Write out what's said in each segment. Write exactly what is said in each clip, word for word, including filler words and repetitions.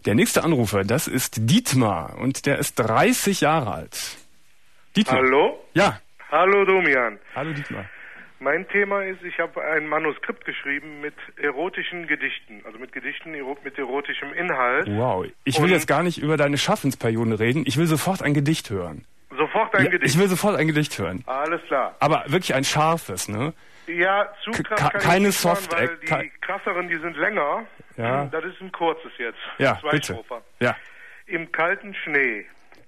Der nächste Anrufer, das ist Dietmar und der ist dreißig Jahre alt. Dietmar. Hallo? Ja. Hallo Domian. Hallo Dietmar. Mein Thema ist, ich habe ein Manuskript geschrieben mit erotischen Gedichten, also mit Gedichten mit erotischem Inhalt. Wow, ich will Und jetzt gar nicht über deine Schaffensperioden reden, ich will sofort ein Gedicht hören. Sofort ein ja, Gedicht? Ich will sofort ein Gedicht hören. Alles klar. Aber wirklich ein scharfes, ne? Ja, zu krass kann keine ich nicht machen, Soft weil die krasseren, die sind länger. Ja. Das ist ein kurzes jetzt. Ja, Zwei bitte. Strophen. Ja. Im kalten Schnee.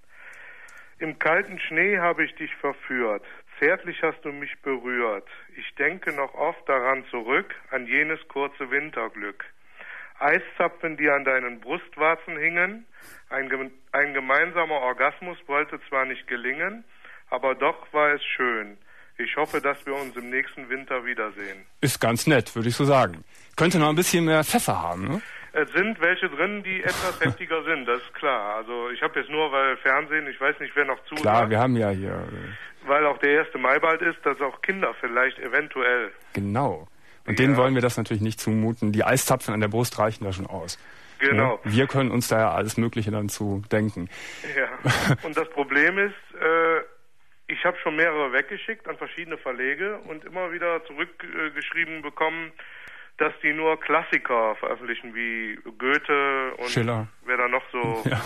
Im kalten Schnee habe ich dich verführt. Zärtlich hast du mich berührt. Ich denke noch oft daran zurück, an jenes kurze Winterglück. Eiszapfen, die an deinen Brustwarzen hingen. Ein, ein gemeinsamer Orgasmus wollte zwar nicht gelingen, aber doch war es schön. Ich hoffe, dass wir uns im nächsten Winter wiedersehen. Ist ganz nett, würde ich so sagen. Könnte noch ein bisschen mehr Pfeffer haben, ne? Es sind welche drin, die etwas heftiger sind, das ist klar. Also ich habe jetzt nur, weil Fernsehen, ich weiß nicht, wer noch zuhört. Klar, wir haben ja hier... Äh weil auch der erste Mai bald ist, dass auch Kinder vielleicht eventuell... Genau. Und ja. denen wollen wir das natürlich nicht zumuten. Die Eiszapfen an der Brust reichen da schon aus. Genau. Ja? Wir können uns da ja alles Mögliche dann zu denken. Ja, und das Problem ist... Äh, Ich habe schon mehrere weggeschickt an verschiedene Verlege und immer wieder zurückgeschrieben bekommen, dass die nur Klassiker veröffentlichen, wie Goethe und Schiller. Wer da noch so... Ja.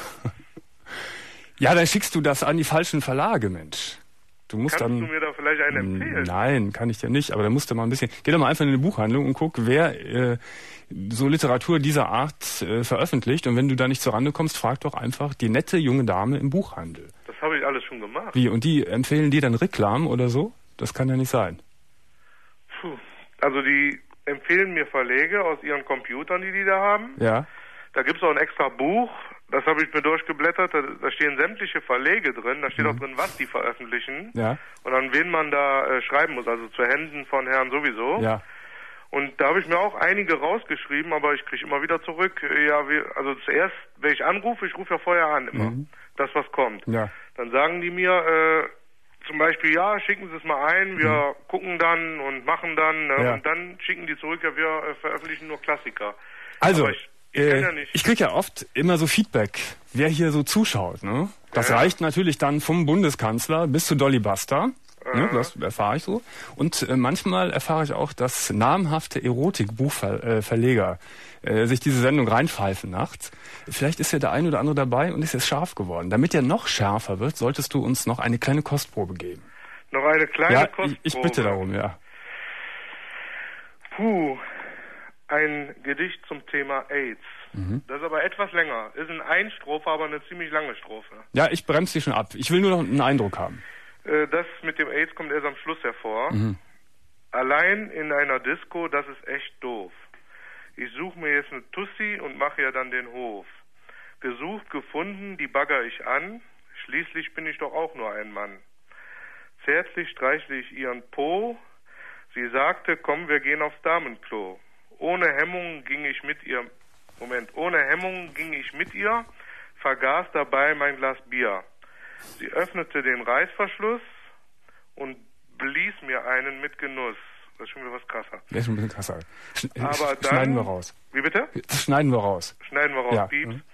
Ja, dann schickst du das an die falschen Verlage, Mensch. Du musst Kannst dann, du mir da vielleicht einen empfehlen? Nein, kann ich dir nicht, aber da musst du mal ein bisschen... Geh doch mal einfach in eine Buchhandlung und guck, wer äh, so Literatur dieser Art äh, veröffentlicht. Und wenn du da nicht zur Rande kommst, frag doch einfach die nette junge Dame im Buchhandel. Das habe ich alles schon gemacht. Wie, und die empfehlen dir dann Reklam oder so? Das kann ja nicht sein. Puh. Also die empfehlen mir Verlege aus ihren Computern, die die da haben. Ja. Da gibt es auch ein extra Buch, das habe ich mir durchgeblättert, da, da stehen sämtliche Verlege drin, da steht mhm. auch drin, was die veröffentlichen Ja. und an wen man da äh, schreiben muss, also zu Händen von Herrn sowieso. Ja. Und da habe ich mir auch einige rausgeschrieben, aber ich kriege immer wieder zurück, äh, ja, wir, also zuerst, wenn ich anrufe, ich rufe ja vorher an immer, Mhm. das was kommt. Ja. Dann sagen die mir äh, zum Beispiel, ja, schicken Sie es mal ein, wir mhm. gucken dann und machen dann, ne? Ja. Und dann schicken die zurück, ja, wir äh, veröffentlichen nur Klassiker. Also, aber ich, ich, äh, ja nicht. ich kriege ja oft immer so Feedback, wer hier so zuschaut. Ne? Das ja. reicht natürlich dann vom Bundeskanzler bis zu Dolly Buster. Ne, das erfahre ich so. Und äh, manchmal erfahre ich auch, dass namhafte Erotik-Buchverleger äh, sich diese Sendung reinpfeifen nachts. Vielleicht ist ja der ein oder andere dabei und ist jetzt scharf geworden. Damit er noch schärfer wird, solltest du uns noch eine kleine Kostprobe geben. Noch eine kleine ja, Kostprobe? Ich, ich bitte darum, ja. Puh, ein Gedicht zum Thema AIDS. Mhm. Das ist aber etwas länger. Ist eine Einstrophe, aber eine ziemlich lange Strophe. Ja, ich bremse dich schon ab. Ich will nur noch einen Eindruck haben. Das mit dem AIDS kommt erst am Schluss hervor. Mhm. Allein in einer Disco, das ist echt doof. Ich suche mir jetzt eine Tussi und mache ja dann den Hof. Gesucht, gefunden, die bagger ich an. Schließlich bin ich doch auch nur ein Mann. Zärtlich streichle ich ihren Po. Sie sagte, komm, wir gehen aufs Damenklo. Ohne Hemmung ging ich mit ihr... Moment, ohne Hemmung ging ich mit ihr, vergaß dabei mein Glas Bier. Sie öffnete den Reißverschluss und blies mir einen mit Genuss. Das ist schon wieder was krasser. Das ist schon ein bisschen krasser. Sch Aber dann, schneiden wir raus. Wie bitte? Das schneiden wir raus. Schneiden wir raus, ja. Pieps. Mhm.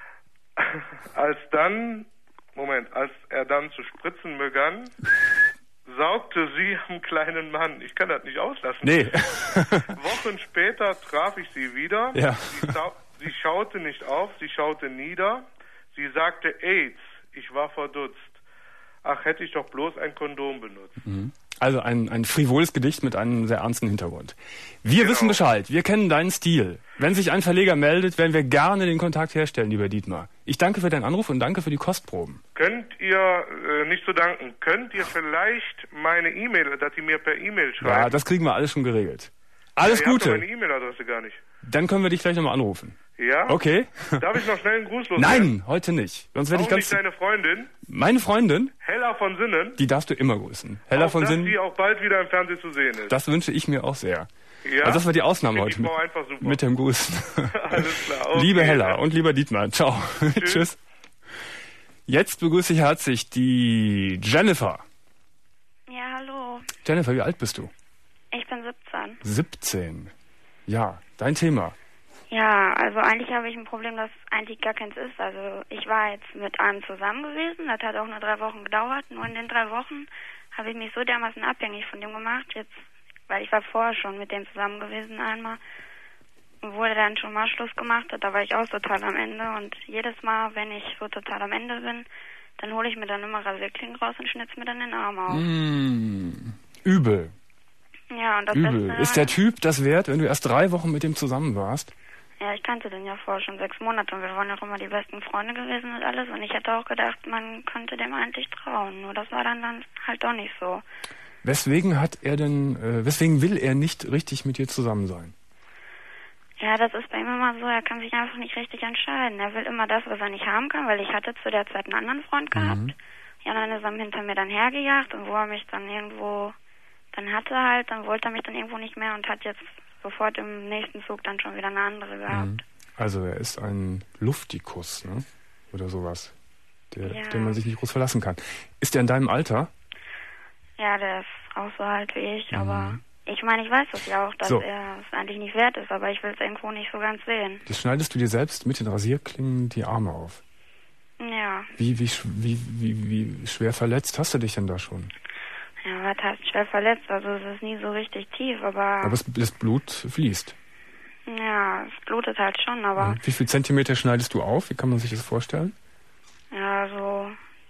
Als dann, Moment, als er dann zu spritzen begann, saugte sie am kleinen Mann. Ich kann das nicht auslassen. Nee. Wochen später traf ich sie wieder. Ja. Sie, sie schaute nicht auf, sie schaute nieder. Sie sagte AIDS. Ich war verdutzt. Ach, hätte ich doch bloß ein Kondom benutzt. Mhm. Also ein, ein frivoles Gedicht mit einem sehr ernsten Hintergrund. Wir genau. wissen Bescheid. Wir kennen deinen Stil. Wenn sich ein Verleger meldet, werden wir gerne den Kontakt herstellen, lieber Dietmar. Ich danke für deinen Anruf und danke für die Kostproben. Könnt ihr, äh, nicht zu danken, könnt ihr vielleicht meine E-Mail, dass ihr mir per E-Mail schreibt? Ja, das kriegen wir alles schon geregelt. Alles ja, ihr Gute. Habt doch meine E-Mail-Adresse gar nicht. Dann können wir dich gleich nochmal anrufen. Ja? Okay. Darf ich noch schnell einen Gruß loswerden? Nein, heute nicht. Sonst werde ich ganz. Nicht deine Freundin? Meine Freundin? Hella von Sinnen? Die darfst du immer grüßen. Hella auch, von dass Sinnen. die auch bald wieder im Fernsehen zu sehen ist. Das wünsche ich mir auch sehr. Ja? Also das war die Ausnahme Find heute die mit, Frau einfach super. mit dem Grüßen. Alles klar. Okay. Liebe Hella und lieber Dietmar, ciao. Tschüss. Tschüss. Jetzt begrüße ich herzlich die Jennifer. Ja, hallo. Jennifer, wie alt bist du? Ich bin siebzehn. siebzehn. Ja, dein Thema. Ja, also eigentlich habe ich ein Problem, das eigentlich gar keins ist. Also ich war jetzt mit einem zusammen gewesen, das hat auch nur drei Wochen gedauert. Nur in den drei Wochen habe ich mich so dermaßen abhängig von dem gemacht, jetzt, weil ich war vorher schon mit dem zusammen gewesen einmal. Und wurde dann schon mal Schluss gemacht hat, da war ich auch total am Ende. Und jedes Mal, wenn ich so total am Ende bin, dann hole ich mir dann immer Rasierklingen raus und schnitze mir dann den Arm auf. Mm, übel. Ja, und das Übel. Beste, Ist der Typ das wert, wenn du erst drei Wochen mit dem zusammen warst? Ja, ich kannte den ja vorher schon sechs Monate und wir waren auch immer die besten Freunde gewesen und alles. Und ich hätte auch gedacht, man könnte dem eigentlich trauen. Nur das war dann, dann halt doch nicht so. Weswegen hat er denn, äh, weswegen will er nicht richtig mit dir zusammen sein? Ja, das ist bei ihm immer so, er kann sich einfach nicht richtig entscheiden. Er will immer das, was er nicht haben kann, weil ich hatte zu der Zeit einen anderen Freund gehabt. Mhm. Ja, dann ist er hinter mir dann hergejagt und wo er mich dann irgendwo dann hatte halt, dann wollte er mich dann irgendwo nicht mehr und hat jetzt sofort im nächsten Zug dann schon wieder eine andere gehabt. Also er ist ein Luftikus, ne? Oder sowas, der, ja. den man sich nicht groß verlassen kann. Ist der in deinem Alter? Ja, der ist auch so alt wie ich, mhm. aber ich meine, ich weiß das ja auch, dass so. er es eigentlich nicht wert ist, aber ich will es irgendwo nicht so ganz sehen. Das schneidest du dir selbst mit den Rasierklingen die Arme auf? Ja. Wie, wie, wie, wie, wie schwer verletzt hast du dich denn da schon? Ja, was heißt schwer verletzt? Also es ist nie so richtig tief, aber... Aber es, das Blut fließt. Ja, es blutet halt schon, aber... Ja. Wie viel Zentimeter schneidest du auf? Wie kann man sich das vorstellen? Ja, so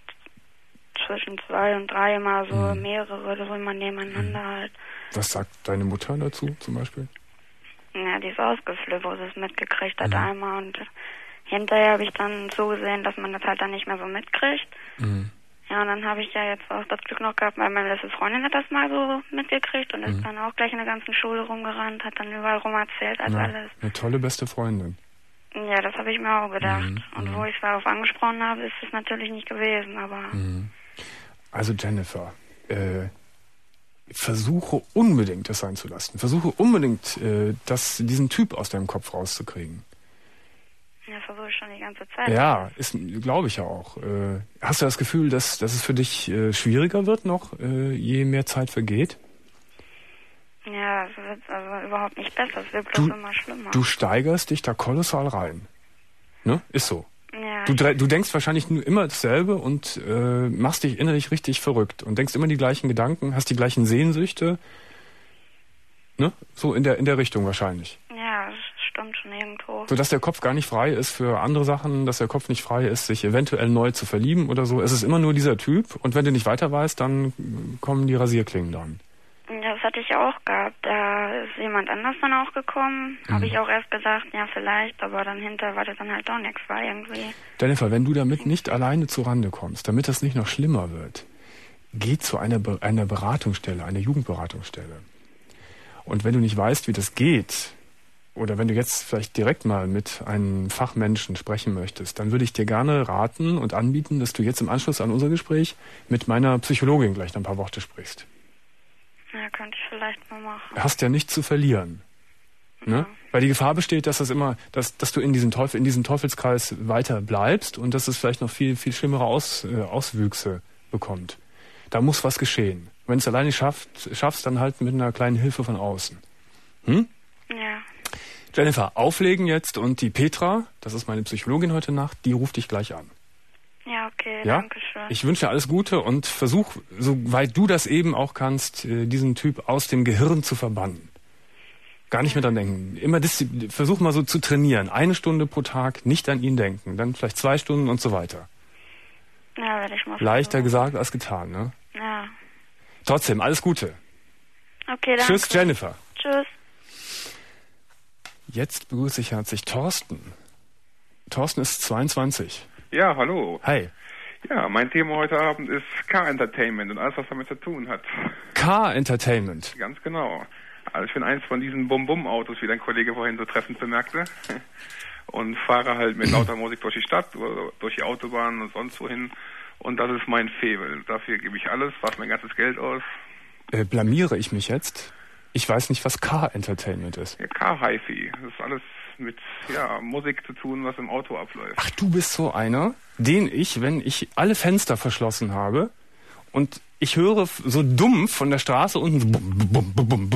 zwischen zwei und drei mal so hm. mehrere, so immer nebeneinander hm. halt. Was sagt deine Mutter dazu zum Beispiel? Ja, die ist ausgeflippt, wo sie es mitgekriegt hat hm. einmal und hinterher habe ich dann zugesehen, dass man das halt dann nicht mehr so mitkriegt. Hm. Ja, und dann habe ich ja jetzt auch das Glück noch gehabt, weil meine letzte Freundin hat das mal so mitgekriegt und ist mhm. dann auch gleich in der ganzen Schule rumgerannt, hat dann überall rum erzählt, also ja, alles. Eine tolle beste Freundin. Ja, das habe ich mir auch gedacht. Mhm. Und mhm. wo ich es darauf angesprochen habe, ist es natürlich nicht gewesen, aber... Mhm. Also Jennifer, äh, versuche unbedingt das sein zu lassen. Versuche unbedingt, äh, das, diesen Typ aus deinem Kopf rauszukriegen. Ja, versuche ich schon die ganze Zeit. Ja, ist, glaube ich ja auch. Äh, hast du das Gefühl, dass, dass es für dich äh, schwieriger wird noch, äh, je mehr Zeit vergeht? Ja, es wird also überhaupt nicht besser. Es wird bloß du, immer schlimmer. Du steigerst dich da kolossal rein. Ne? Ist so. Ja. Du, du denkst wahrscheinlich nur immer dasselbe und äh, machst dich innerlich richtig verrückt und denkst immer die gleichen Gedanken, hast die gleichen Sehnsüchte. Ne? So in der, in der Richtung wahrscheinlich. Ja, das stimmt schon irgendwo. So dass der Kopf gar nicht frei ist für andere Sachen, dass der Kopf nicht frei ist, sich eventuell neu zu verlieben oder so. Es ist immer nur dieser Typ und wenn du nicht weiter weißt, dann kommen die Rasierklingen dann. Ja, das hatte ich ja auch gehabt. Da ist jemand anders dann auch gekommen. Mhm. Habe ich auch erst gedacht, ja vielleicht, aber dann hinter war das dann halt doch nichts, war irgendwie... Jennifer, wenn du damit nicht alleine zu Rande kommst, damit das nicht noch schlimmer wird, geh zu einer, Be- einer Beratungsstelle, einer Jugendberatungsstelle. Und wenn du nicht weißt, wie das geht, oder wenn du jetzt vielleicht direkt mal mit einem Fachmenschen sprechen möchtest, dann würde ich dir gerne raten und anbieten, dass du jetzt im Anschluss an unser Gespräch mit meiner Psychologin gleich ein paar Worte sprichst. Ja, könnte ich vielleicht mal machen. Hast ja nichts zu verlieren. Ne? Ja. Weil die Gefahr besteht, dass das immer, dass, dass du in diesem Teufel, in diesem Teufelskreis weiter bleibst und dass es vielleicht noch viel, viel schlimmere Aus, äh, Auswüchse bekommt. Da muss was geschehen. Wenn es alleine schafft, schaffst, dann halt mit einer kleinen Hilfe von außen. Hm? Ja. Jennifer, auflegen jetzt und die Petra, das ist meine Psychologin heute Nacht, die ruft dich gleich an. Ja, okay, ja? Danke schön. Ich wünsche dir alles Gute und versuch, soweit du das eben auch kannst, diesen Typ aus dem Gehirn zu verbannen. Gar nicht mehr dran denken. Immer dis- versuch mal so zu trainieren. Eine Stunde pro Tag nicht an ihn denken. Dann vielleicht zwei Stunden und so weiter. Ja, werde ich mal Leichter versuchen. gesagt als getan, ne? Ja. Trotzdem, alles Gute. Okay, danke. Tschüss, Jennifer. Tschüss. Jetzt begrüße ich herzlich Thorsten. Thorsten ist zweiundzwanzig. Ja, hallo. Hi. Ja, mein Thema heute Abend ist Car Entertainment und alles, was damit zu tun hat. Car Entertainment? Ganz genau. Also ich bin eins von diesen Bum-Bum-Autos, wie dein Kollege vorhin so treffend bemerkte. Und fahre halt mit lauter Musik durch die Stadt, oder durch die Autobahn und sonst wohin. Und das ist mein Faible. Dafür gebe ich alles, fast mein ganzes Geld aus. Äh, blamiere ich mich jetzt? Ich weiß nicht, was Car Entertainment ist. Ja, Car Hi-Fi. Das ist alles mit ja, Musik zu tun, was im Auto abläuft. Ach, du bist so einer, den ich, wenn ich alle Fenster verschlossen habe und ich höre so dumpf von der Straße unten so bum, bum, bum, bum, bum, bum.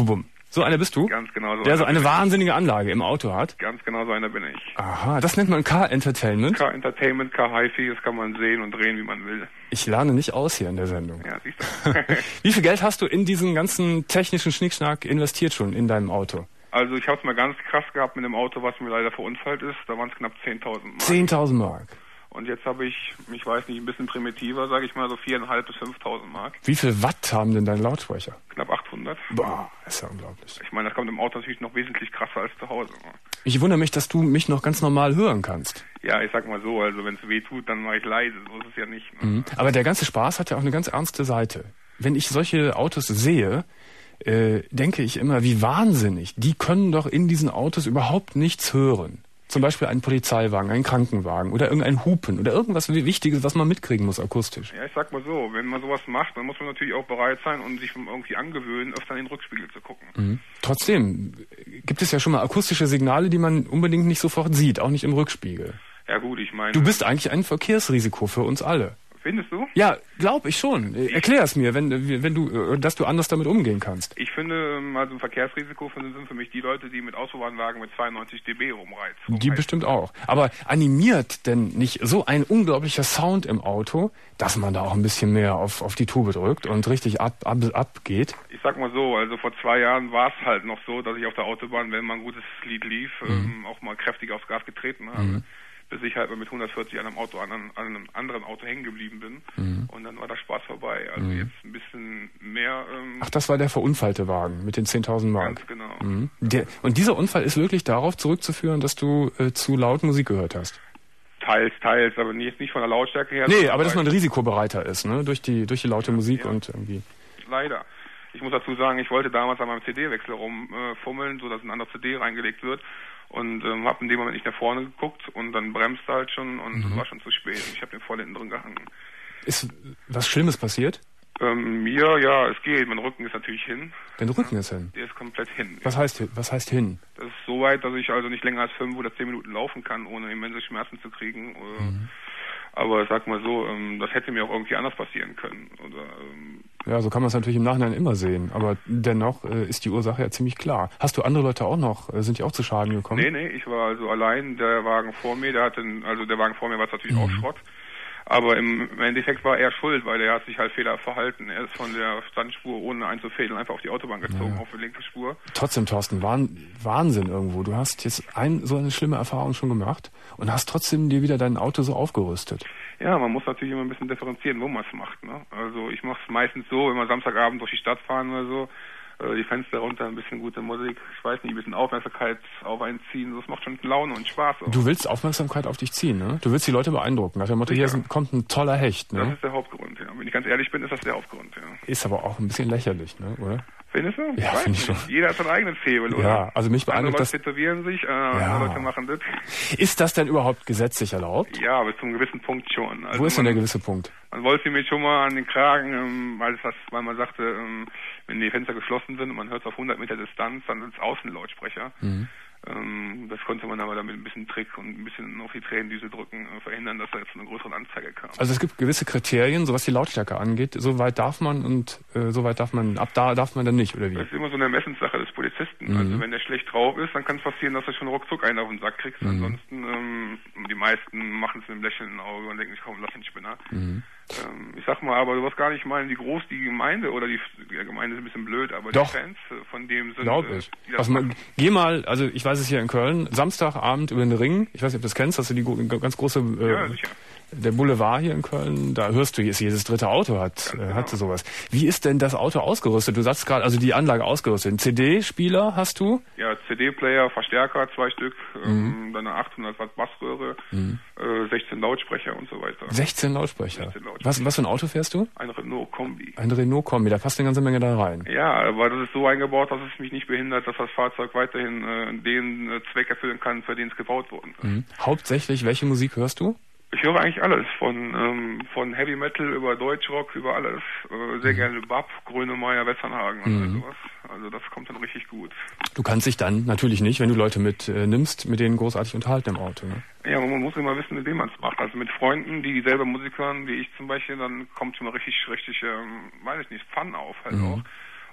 So einer bist du? Ganz genau so. Der so eine bin wahnsinnige Anlage im Auto hat? ich. Ganz genau so einer bin ich. Aha, das nennt man Car-Entertainment? Car-Entertainment, Car-Hi-Fi, das kann man sehen und drehen, wie man will. Ich lerne nicht aus hier in der Sendung. Ja, siehst du. Wie viel Geld hast du in diesen ganzen technischen Schnickschnack investiert schon in deinem Auto? Also ich habe es mal ganz krass gehabt mit dem Auto, was mir leider verunfallt ist. Da waren es knapp zehntausend Mark. zehntausend Mark. Und jetzt habe ich, ich weiß nicht, ein bisschen primitiver, sage ich mal, so viertausendfünfhundert bis fünftausend Mark. Wie viel Watt haben denn deine Lautsprecher? Knapp achthundert. Boah, ist ja unglaublich. Ich meine, das kommt im Auto natürlich noch wesentlich krasser als zu Hause. Ich wundere mich, dass du mich noch ganz normal hören kannst. Ja, ich sag mal so, also wenn es weh tut, dann mache ich leise. So ist es ja nicht. Ne? Mhm. Aber der ganze Spaß hat ja auch eine ganz ernste Seite. Wenn ich solche Autos sehe, äh, denke ich immer, wie wahnsinnig. Die können doch in diesen Autos überhaupt nichts hören. Zum Beispiel einen Polizeiwagen, einen Krankenwagen oder irgendein Hupen oder irgendwas Wichtiges, was man mitkriegen muss akustisch. Ja, ich sag mal so, wenn man sowas macht, dann muss man natürlich auch bereit sein und sich irgendwie angewöhnen, öfter in den Rückspiegel zu gucken. Mhm. Trotzdem gibt es ja schon mal akustische Signale, die man unbedingt nicht sofort sieht, auch nicht im Rückspiegel. Ja gut, ich meine... Du bist eigentlich ein Verkehrsrisiko für uns alle. Findest du? Ja, glaub ich schon. Erklär es mir, wenn, wenn du, dass du anders damit umgehen kannst. Ich finde, also ein Verkehrsrisiko sind für mich die Leute, die mit Auspuffanlagen mit zweiundneunzig Dezibel rumreizen. Die bestimmt auch. Aber animiert denn nicht so ein unglaublicher Sound im Auto, dass man da auch ein bisschen mehr auf, auf die Tube drückt und richtig ab, ab, abgeht? Ich sag mal so, also vor zwei Jahren war es halt noch so, dass ich auf der Autobahn, wenn mal ein gutes Lied lief, mhm. ähm, auch mal kräftig aufs Gas getreten habe. Mhm. Bis ich halt mit hundertvierzig an einem Auto, an einem, an einem anderen Auto hängen geblieben bin. Mhm. Und dann war der Spaß vorbei. Also mhm. jetzt ein bisschen mehr... Ähm, Ach, das war der verunfallte Wagen mit den zehntausend Mark. Ganz genau. Mhm. Der, und dieser Unfall ist wirklich darauf zurückzuführen, dass du äh, zu laut Musik gehört hast? Teils, teils, aber nicht, nicht von der Lautstärke her. Nee, aber dass man risikobereiter ist, ne? Durch die, durch die laute ja, Musik ja. und irgendwie... Leider. Ich muss dazu sagen, ich wollte damals an meinem C D-Wechsel rumfummeln, äh, so dass ein anderes C D reingelegt wird. Und ähm, habe in dem Moment nicht nach vorne geguckt und dann bremste halt schon und es mhm. war schon zu spät. Ich habe den voll hinten drin gehangen. Ist was Schlimmes passiert? Ähm, mir, ja, es geht. Mein Rücken ist natürlich hin. Dein Rücken ist hin? Der ist komplett hin. Was heißt, was heißt hin? Das ist so weit, dass ich also nicht länger als fünf oder zehn Minuten laufen kann, ohne immense Schmerzen zu kriegen. Mhm. Aber sag mal so, ähm, das hätte mir auch irgendwie anders passieren können. Oder, ähm, ja, so kann man es natürlich im Nachhinein immer sehen. Aber dennoch äh, ist die Ursache ja ziemlich klar. Hast du andere Leute auch noch, äh, sind die auch zu Schaden gekommen? Nee, nee, ich war also allein. Der Wagen vor mir, der hatte, also der Wagen vor mir war natürlich mhm. auch Schrott. Aber im Endeffekt war er schuld, weil er hat sich halt fehler verhalten. Er ist von der Standspur, ohne einzufädeln, einfach auf die Autobahn gezogen, ja. auf die linke Spur. Trotzdem, Thorsten, Wahnsinn irgendwo. Du hast jetzt ein, so eine schlimme Erfahrung schon gemacht und hast trotzdem dir wieder dein Auto so aufgerüstet. Ja, man muss natürlich immer ein bisschen differenzieren, wo man es macht. Ne? Also ich mache es meistens so, wenn wir Samstagabend durch die Stadt fahren oder so, die Fenster runter, ein bisschen gute Musik, ich weiß nicht, ein bisschen Aufmerksamkeit auf einen ziehen, das macht schon Laune und Spaß. Auch. Du willst Aufmerksamkeit auf dich ziehen, ne? Du willst die Leute beeindrucken. Nach dem Motto, hier ist, kommt ein toller Hecht, ne? Das ist der Hauptgrund, ja. Wenn ich ganz ehrlich bin, ist das der Hauptgrund, ja. Ist aber auch ein bisschen lächerlich, ne? Oder? Findest du? Ja, finde ich schon. Jeder hat seinen eigenen Faible, oder? Ja, also mich beeindruckt das... Leute tätowieren sich, äh, ja. Leute machen das. Ist das denn überhaupt gesetzlich erlaubt? Ja, bis zu einem gewissen Punkt schon. Also Wo ist denn der gewisse Punkt? Man wollte mir schon mal an den Kragen, ähm, weil, das, weil man sagte, ähm, wenn die Fenster geschlossen sind und man hört es auf hundert Meter Distanz, dann sind es Außenlautsprecher. Mhm. Ähm, das konnte man aber damit ein bisschen Trick und ein bisschen auf die Tränendüse drücken, äh, verhindern, dass da jetzt eine größere Anzeige kam. Also es gibt gewisse Kriterien, so was die Lautstärke angeht, so weit darf man und äh, so weit darf man, ab da darf man dann nicht, oder wie? Das ist immer so eine Ermessenssache des Polizisten. Mhm. Also wenn der schlecht drauf ist, dann kann es passieren, dass du schon ruckzuck einen auf den Sack kriegst. Mhm. Ansonsten, ähm, die meisten machen es mit einem Lächeln im Auge und denken sich, komm, lass den Spinner. Mhm. Ähm, ich sag mal, aber du wirst gar nicht meinen, wie groß die Gemeinde, oder die, die Gemeinde ist ein bisschen blöd, aber Doch. die Fans von dem sind... Glaub ich. Äh, also man, geh mal, also ich weiß es hier in Köln, Samstagabend über den Ring, ich weiß nicht, ob du das kennst, hast du die ganz große... Äh, ja, sicher. Der Boulevard hier in Köln, da hörst du, jedes dritte Auto hat, äh, hatte sowas. Wie ist denn das Auto ausgerüstet? Du sagst gerade, also die Anlage ausgerüstet. Ein C D-Spieler hast du? Ja, C D-Player, Verstärker, zwei Stück, mhm. ähm, dann eine achthundert Watt Bassröhre, mhm. äh, sechzehn Lautsprecher und so weiter. sechzehn Lautsprecher? sechzehn Lautsprecher. Was, was für ein Auto fährst du? Ein Renault Kombi. Ein Renault Kombi, da passt eine ganze Menge da rein. Ja, aber das ist so eingebaut, dass es mich nicht behindert, dass das Fahrzeug weiterhin äh, den äh, Zweck erfüllen kann, für den es gebaut wurde. Mhm. Hauptsächlich, welche Musik hörst du? Ich höre eigentlich alles, von ähm, von Heavy Metal über Deutschrock, über alles. Äh, sehr mhm. gerne Bab, Grönemeyer, Westernhagen und mhm. sowas. Also das kommt dann richtig gut. Du kannst dich dann natürlich nicht, wenn du Leute mit äh, nimmst, mit denen großartig unterhalten im Auto, ne? Ja, man muss immer wissen, mit wem man es macht. Also mit Freunden, die dieselbe Musik hören wie ich zum Beispiel, dann kommt immer richtig, richtig, ähm, weiß ich nicht, Fun auf halt mhm. auch.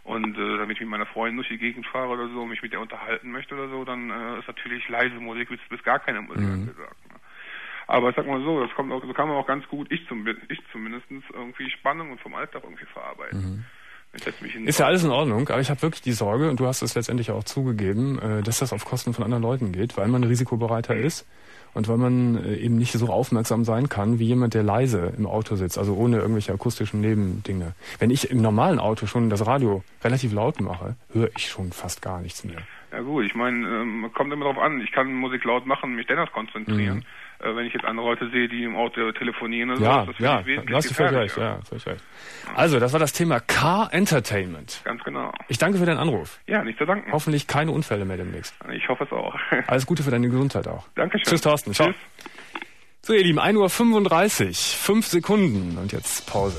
Und äh, wenn ich mit meiner Freundin durch die Gegend fahre oder so, mich mit der unterhalten möchte oder so, dann äh, ist natürlich leise Musik bis, bis gar keine Musik mhm. gesagt. Ne? Aber sag mal so, das kommt auch, so kann man auch ganz gut, ich, zum, ich zumindest, irgendwie Spannung und vom Alltag irgendwie verarbeiten. Mhm. Ist ja alles in Ordnung, aber ich habe wirklich die Sorge, und du hast es letztendlich auch zugegeben, dass das auf Kosten von anderen Leuten geht, weil man risikobereiter ist und weil man eben nicht so aufmerksam sein kann wie jemand, der leise im Auto sitzt, also ohne irgendwelche akustischen Nebendinge. Wenn ich im normalen Auto schon das Radio relativ laut mache, höre ich schon fast gar nichts mehr. Ja gut, ich meine, ähm, kommt immer drauf an, ich kann Musik laut machen, mich dennoch konzentrieren. Mhm. Äh, wenn ich jetzt andere Leute sehe, die im Auto telefonieren oder ja, so, das ja, wesentlich hast du völlig recht, ja, völlig recht. Also, das war das Thema Car Entertainment. Ganz genau. Ich danke für deinen Anruf. Ja, nicht zu danken. Hoffentlich keine Unfälle mehr demnächst. Ich hoffe es auch. Alles Gute für deine Gesundheit auch. Dankeschön. Tschüss, Thorsten. Ciao. Tschüss. So, ihr Lieben, ein Uhr fünfunddreißig, fünf Sekunden und jetzt Pause.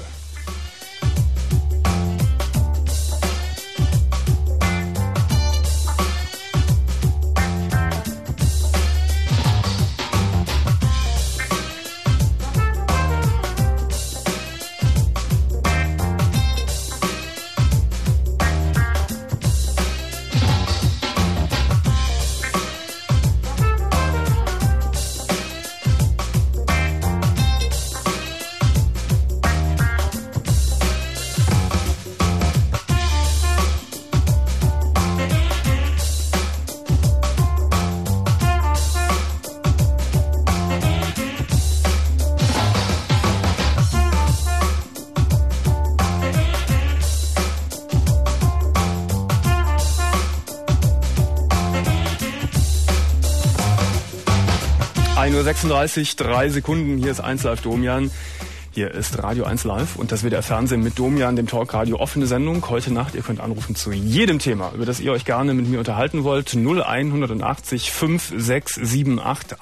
ein Uhr sechsunddreißig, drei Sekunden. Hier ist eins Live Domian. Hier ist Radio eins Live und das W D R Fernsehen mit Domian, dem Talkradio. Offene Sendung heute Nacht. Ihr könnt anrufen zu jedem Thema, über das ihr euch gerne mit mir unterhalten wollt. null einhundertachtzig, fünf sechs sieben acht,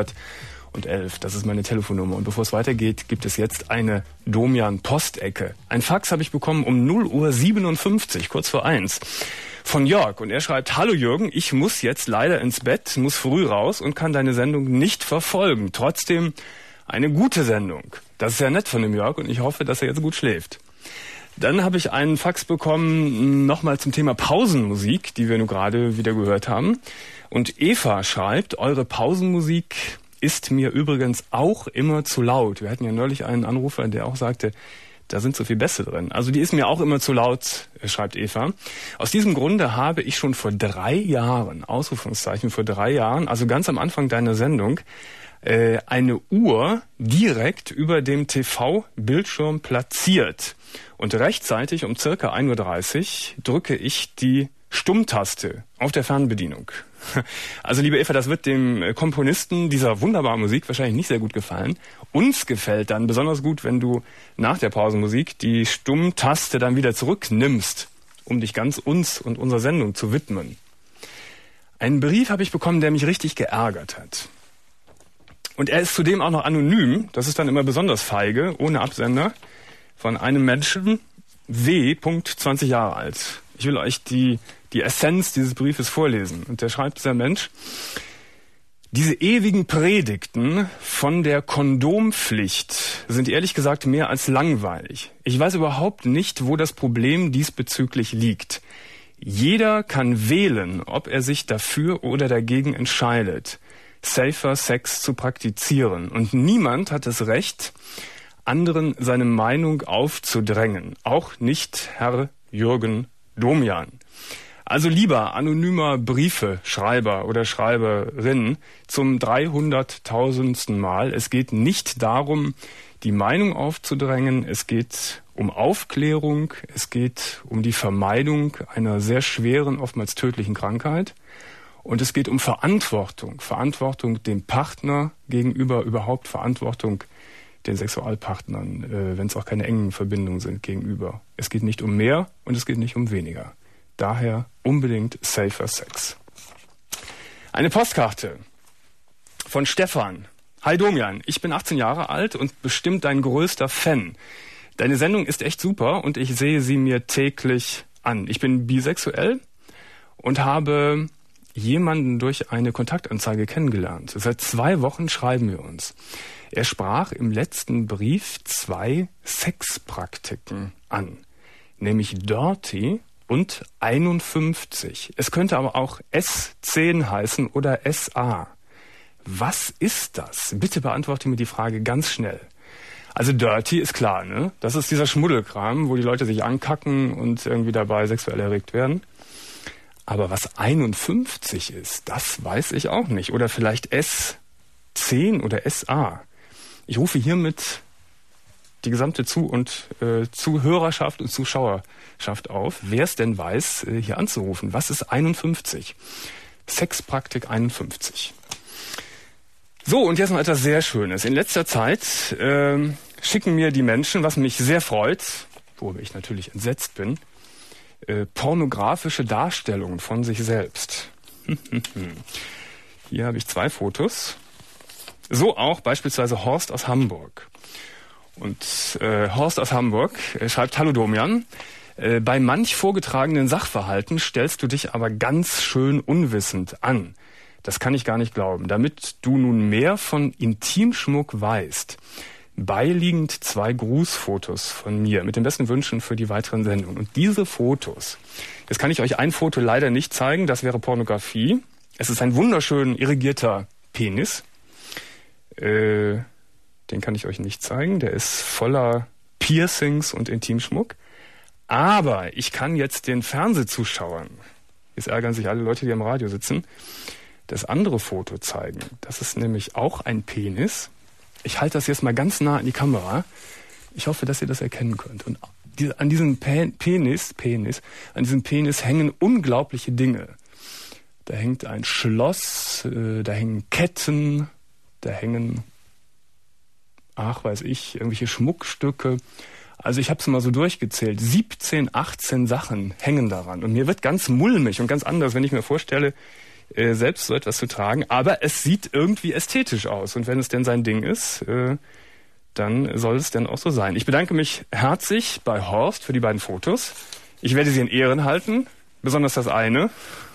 hundertelf. Das ist meine Telefonnummer. Und bevor es weitergeht, gibt es jetzt eine Domian-Postecke. Ein Fax habe ich bekommen um null Uhr siebenundfünfzig, kurz vor eins. Von Jörg, und er schreibt: Hallo Jürgen, ich muss jetzt leider ins Bett, muss früh raus und kann deine Sendung nicht verfolgen. Trotzdem eine gute Sendung. Das ist ja nett von dem Jörg und ich hoffe, dass er jetzt gut schläft. Dann habe ich einen Fax bekommen, nochmal zum Thema Pausenmusik, die wir nun gerade wieder gehört haben. Und Eva schreibt: Eure Pausenmusik ist mir übrigens auch immer zu laut. Wir hatten ja neulich einen Anrufer, der auch sagte, da sind so viel Bässe drin. Also die ist mir auch immer zu laut, schreibt Eva. Aus diesem Grunde habe ich schon vor drei Jahren, Ausrufungszeichen, vor drei Jahren, also ganz am Anfang deiner Sendung, äh, eine Uhr direkt über dem T V-Bildschirm platziert. Und rechtzeitig um circa ein Uhr dreißig drücke ich die Stummtaste auf der Fernbedienung. Also liebe Eva, das wird dem Komponisten dieser wunderbaren Musik wahrscheinlich nicht sehr gut gefallen. Uns gefällt dann besonders gut, wenn du nach der Pausenmusik die Stummtaste dann wieder zurücknimmst, um dich ganz uns und unserer Sendung zu widmen. Einen Brief habe ich bekommen, der mich richtig geärgert hat. Und er ist zudem auch noch anonym, das ist dann immer besonders feige, ohne Absender, von einem Menschen, W. zwanzig Jahre alt. Ich will euch die, die Essenz dieses Briefes vorlesen. Und der schreibt, dieser Mensch: Diese ewigen Predigten von der Kondompflicht sind ehrlich gesagt mehr als langweilig. Ich weiß überhaupt nicht, wo das Problem diesbezüglich liegt. Jeder kann wählen, ob er sich dafür oder dagegen entscheidet, Safer Sex zu praktizieren. Und niemand hat das Recht, anderen seine Meinung aufzudrängen. Auch nicht Herr Jürgen Domian. Also lieber anonymer Briefeschreiber oder Schreiberin zum dreihunderttausendsten Mal. Es geht nicht darum, die Meinung aufzudrängen. Es geht um Aufklärung. Es geht um die Vermeidung einer sehr schweren, oftmals tödlichen Krankheit. Und es geht um Verantwortung. Verantwortung dem Partner gegenüber, überhaupt Verantwortung den Sexualpartnern, äh, wenn es auch keine engen Verbindungen sind, gegenüber. Es geht nicht um mehr und es geht nicht um weniger. Daher unbedingt Safer Sex. Eine Postkarte von Stefan. Hi Domian, ich bin achtzehn Jahre alt und bestimmt dein größter Fan. Deine Sendung ist echt super und ich sehe sie mir täglich an. Ich bin bisexuell und habe jemanden durch eine Kontaktanzeige kennengelernt. Seit zwei Wochen schreiben wir uns. Er sprach im letzten Brief zwei Sexpraktiken an, nämlich Dirty und einundfünfzig. Es könnte aber auch S zehn heißen oder S A. Was ist das? Bitte beantworte mir die Frage ganz schnell. Also Dirty ist klar, ne? Das ist dieser Schmuddelkram, wo die Leute sich ankacken und irgendwie dabei sexuell erregt werden. Aber was einundfünfzig ist, das weiß ich auch nicht. Oder vielleicht S zehn oder S A. Ich rufe hiermit die gesamte Zu- und äh, Zuhörerschaft und Zuschauerschaft auf, wer es denn weiß, äh, hier anzurufen. Was ist einundfünfzig? Sexpraktik einundfünfzig. So, und jetzt noch etwas sehr Schönes. In letzter Zeit äh, schicken mir die Menschen, was mich sehr freut, worüber ich natürlich entsetzt bin, äh, pornografische Darstellungen von sich selbst. Hier habe ich zwei Fotos. So auch beispielsweise Horst aus Hamburg. Und äh, Horst aus Hamburg äh, schreibt: Hallo Domian, äh, bei manch vorgetragenen Sachverhalten stellst du dich aber ganz schön unwissend an. Das kann ich gar nicht glauben. Damit du nun mehr von Intimschmuck weißt, beiliegend zwei Grußfotos von mir mit den besten Wünschen für die weiteren Sendungen. Und diese Fotos, jetzt kann ich euch ein Foto leider nicht zeigen, das wäre Pornografie. Es ist ein wunderschön irrigierter Penis. Äh, den kann ich euch nicht zeigen. Der ist voller Piercings und Intimschmuck. Aber ich kann jetzt den Fernsehzuschauern, jetzt ärgern sich alle Leute, die am Radio sitzen, das andere Foto zeigen. Das ist nämlich auch ein Penis. Ich halte das jetzt mal ganz nah an die Kamera. Ich hoffe, dass ihr das erkennen könnt. Und an diesem Penis, Penis, an diesem Penis hängen unglaubliche Dinge. Da hängt ein Schloss, da hängen Ketten, da hängen, ach weiß ich, irgendwelche Schmuckstücke. Also ich habe es mal so durchgezählt. siebzehn, achtzehn Sachen hängen daran. Und mir wird ganz mulmig und ganz anders, wenn ich mir vorstelle, äh, selbst so etwas zu tragen. Aber es sieht irgendwie ästhetisch aus. Und wenn es denn sein Ding ist, äh, dann soll es denn auch so sein. Ich bedanke mich herzlich bei Horst für die beiden Fotos. Ich werde sie in Ehren halten, besonders das eine.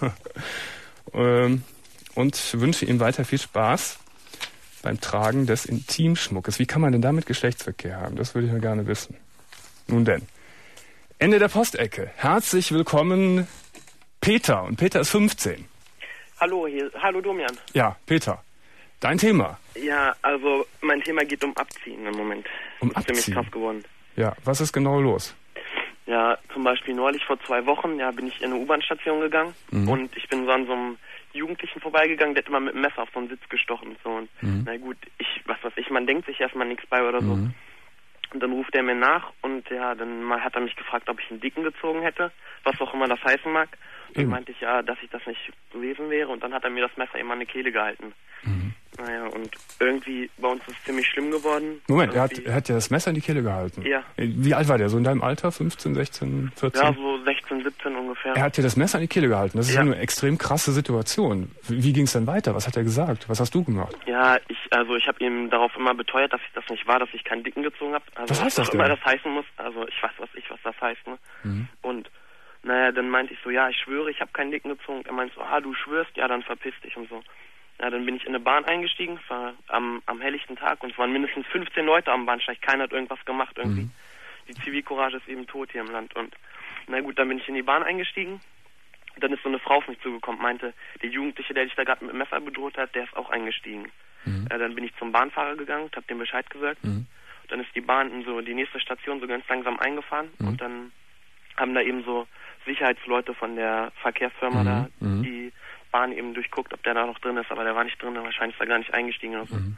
ähm, und wünsche ihm weiter viel Spaß beim Tragen des Intimschmuckes. Wie kann man denn damit Geschlechtsverkehr haben? Das würde ich ja gerne wissen. Nun denn. Ende der Postecke. Herzlich willkommen, Peter. Und Peter ist fünfzehn. Hallo, hier, hallo Domian. Ja, Peter. Dein Thema. Ja, also mein Thema geht um Abziehen im Moment. Um ist Abziehen? Ziemlich krass geworden. Ja, was ist genau los? Ja, zum Beispiel neulich vor zwei Wochen, ja, bin ich in eine U-Bahn-Station gegangen mhm. und ich bin so an so einem Jugendlichen vorbeigegangen, der hat immer mit dem Messer auf so einen Sitz gestochen und so. Und mhm. na gut, ich, was weiß ich, man denkt sich erstmal nichts bei oder so. Mhm. Und dann ruft er mir nach und ja, dann mal hat er mich gefragt, ob ich einen Dicken gezogen hätte, was auch immer das heißen mag. Und dann meinte ich ja, dass ich das nicht gewesen wäre und dann hat er mir das Messer immer an die Kehle gehalten. Mhm. Naja, und irgendwie bei uns ist es ziemlich schlimm geworden. Moment, er hat, er hat ja das Messer in die Kehle gehalten? Ja. Wie alt war der? So in deinem Alter? fünfzehn, sechzehn, vierzehn? Ja, so sechzehn, siebzehn ungefähr. Er hat dir das Messer in die Kehle gehalten. Das ist ja ja eine extrem krasse Situation. Wie ging es denn weiter? Was hat er gesagt? Was hast du gemacht? Ja, ich also ich habe ihm darauf immer beteuert, dass ich das nicht war, dass ich keinen Dicken gezogen habe. Also, was heißt das was denn? immer das heißen muss. Also ich weiß was ich, was das heißt. Ne? Mhm. Und naja, dann meinte ich so, ja, ich schwöre, ich habe keinen Dicken gezogen. Er meinte so, ah, du schwörst? Ja, dann verpiss dich und so. Ja, dann bin ich in eine Bahn eingestiegen, es war am, am helllichten Tag und es waren mindestens fünfzehn Leute am Bahnsteig. Keiner hat irgendwas gemacht irgendwie. Mhm. Die Zivilcourage ist eben tot hier im Land. Und na gut, dann bin ich in die Bahn eingestiegen. Und dann ist so eine Frau auf mich zugekommen, meinte, der Jugendliche, der dich da gerade mit dem Messer bedroht hat, der ist auch eingestiegen. Mhm. Ja, dann bin ich zum Bahnfahrer gegangen, hab dem Bescheid gesagt. Mhm. Dann ist die Bahn in so die nächste Station so ganz langsam eingefahren. Mhm. Und dann haben da eben so Sicherheitsleute von der Verkehrsfirma mhm. da, die Bahn eben durchguckt, ob der da noch drin ist, aber der war nicht drin, wahrscheinlich ist er gar nicht eingestiegen oder so. Mhm.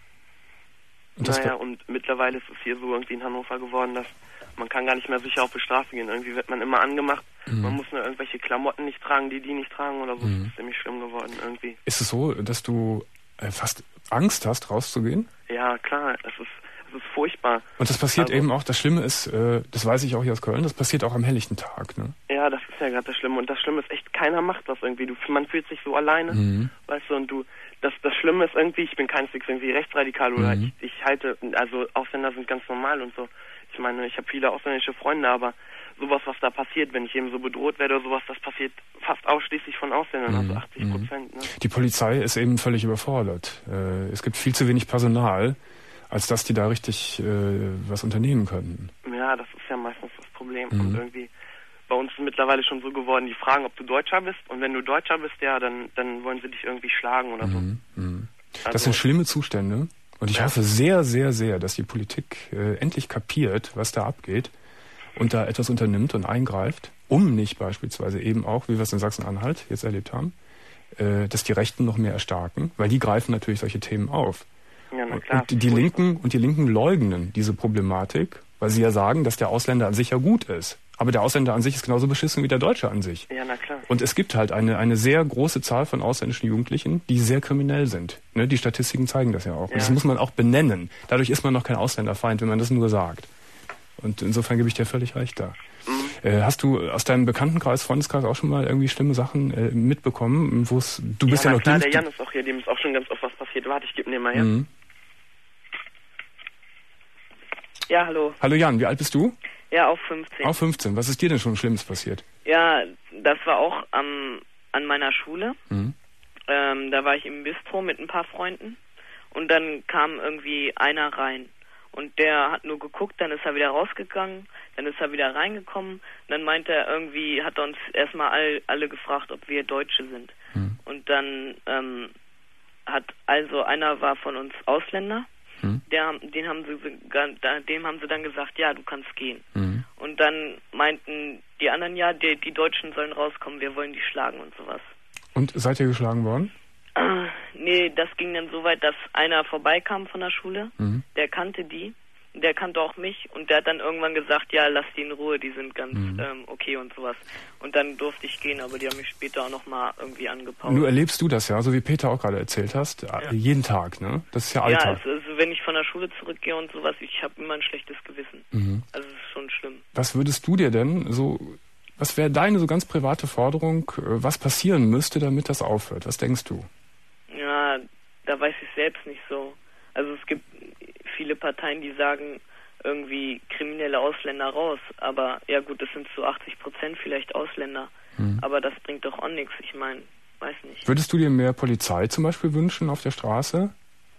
Und naja, und mittlerweile ist es hier so irgendwie in Hannover geworden, dass man kann gar nicht mehr sicher auf die Straße gehen. Irgendwie wird man immer angemacht. Mhm. Man muss nur irgendwelche Klamotten nicht tragen, die die nicht tragen oder so. Mhm. Das ist ziemlich schlimm geworden irgendwie. Ist es so, dass du äh, fast Angst hast, rauszugehen? Ja, klar. Es ist Das ist furchtbar. Und das passiert also, eben auch, das Schlimme ist, äh, das weiß ich auch hier aus Köln, das passiert auch am helllichten Tag, ne? Ja, das ist ja gerade das Schlimme. Und das Schlimme ist echt, keiner macht das irgendwie. Du, man fühlt sich so alleine, mhm. weißt du, und du, das, das Schlimme ist irgendwie, ich bin keineswegs irgendwie rechtsradikal oder mhm. ich, ich halte, also Ausländer sind ganz normal und so. Ich meine, ich habe viele ausländische Freunde, aber sowas, was da passiert, wenn ich eben so bedroht werde oder sowas, das passiert fast ausschließlich von Ausländern, also achtzig Prozent. Ne? Die Polizei ist eben völlig überfordert. Äh, es gibt viel zu wenig Personal, als dass die da richtig äh, was unternehmen könnten. Ja, das ist ja meistens das Problem. Mhm. Und irgendwie bei uns ist mittlerweile schon so geworden, die fragen, ob du Deutscher bist. Und wenn du Deutscher bist, ja, dann, dann wollen sie dich irgendwie schlagen oder so. Mhm. Mhm. Also, das sind schlimme Zustände. Und ich ja. hoffe sehr, sehr, sehr, dass die Politik äh, endlich kapiert, was da abgeht und da etwas unternimmt und eingreift, um nicht beispielsweise eben auch, wie wir es in Sachsen-Anhalt jetzt erlebt haben, äh, dass die Rechten noch mehr erstarken, weil die greifen natürlich solche Themen auf. Ja, na klar. Und die, die Linken und die Linken leugnen diese Problematik, weil sie ja sagen, dass der Ausländer an sich ja gut ist. Aber der Ausländer an sich ist genauso beschissen wie der Deutsche an sich. Ja, na klar. Und es gibt halt eine, eine sehr große Zahl von ausländischen Jugendlichen, die sehr kriminell sind. Ne, die Statistiken zeigen das ja auch. Ja. Und das muss man auch benennen. Dadurch ist man noch kein Ausländerfeind, wenn man das nur sagt. Und insofern gebe ich dir völlig recht da. Mhm. Äh, hast du aus deinem Bekanntenkreis, Freundeskreis auch schon mal irgendwie schlimme Sachen äh, mitbekommen, wo es, du bist ja, ja noch klar, Dienst... der Jan ist auch hier, dem ist auch schon ganz oft was passiert. Warte, ich gebe ihn dir mal her. Mhm. Ja, hallo. Hallo Jan, wie alt bist du? Ja, auch fünfzehn. Auch fünfzehn. Was ist dir denn schon Schlimmes passiert? Ja, das war auch am, an meiner Schule. Mhm. Ähm, da war ich im Bistro mit ein paar Freunden und dann kam irgendwie einer rein. Und der hat nur geguckt, dann ist er wieder rausgegangen, dann ist er wieder reingekommen. Dann meinte er irgendwie, hat er uns erstmal all, alle gefragt, ob wir Deutsche sind. Mhm. Und dann ähm, hat, also einer war von uns Ausländer. Mhm. Der, den haben sie, dem haben sie dann gesagt, ja, du kannst gehen. Mhm. Und dann meinten die anderen, ja, die, die Deutschen sollen rauskommen, wir wollen die schlagen und sowas. Und seid ihr geschlagen worden? Äh, nee, das ging dann so weit, dass einer vorbeikam von der Schule, Mhm. der kannte die, der kannte auch mich und der hat dann irgendwann gesagt, ja, lass die in Ruhe, die sind ganz Mhm. ähm, okay und sowas. Und dann durfte ich gehen, aber die haben mich später auch nochmal irgendwie angepaukt. Nur erlebst du das ja, so wie Peter auch gerade erzählt hast, ja. jeden Tag, ne? Das ist ja Ja, Alltag. also, also wenn ich von der Schule zurückgehe und sowas, ich habe immer ein schlechtes Gewissen. Mhm. Also es ist schon schlimm. Was würdest du dir denn so, was wäre deine so ganz private Forderung, äh, was passieren müsste, damit das aufhört? Was denkst du? Ja, da weiß ich selbst nicht so. Also es gibt viele Parteien, die sagen, irgendwie kriminelle Ausländer raus. Aber ja gut, das sind zu achtzig Prozent vielleicht Ausländer. Mhm. Aber das bringt doch auch nichts. Ich meine, weiß nicht. Würdest du dir mehr Polizei zum Beispiel wünschen auf der Straße?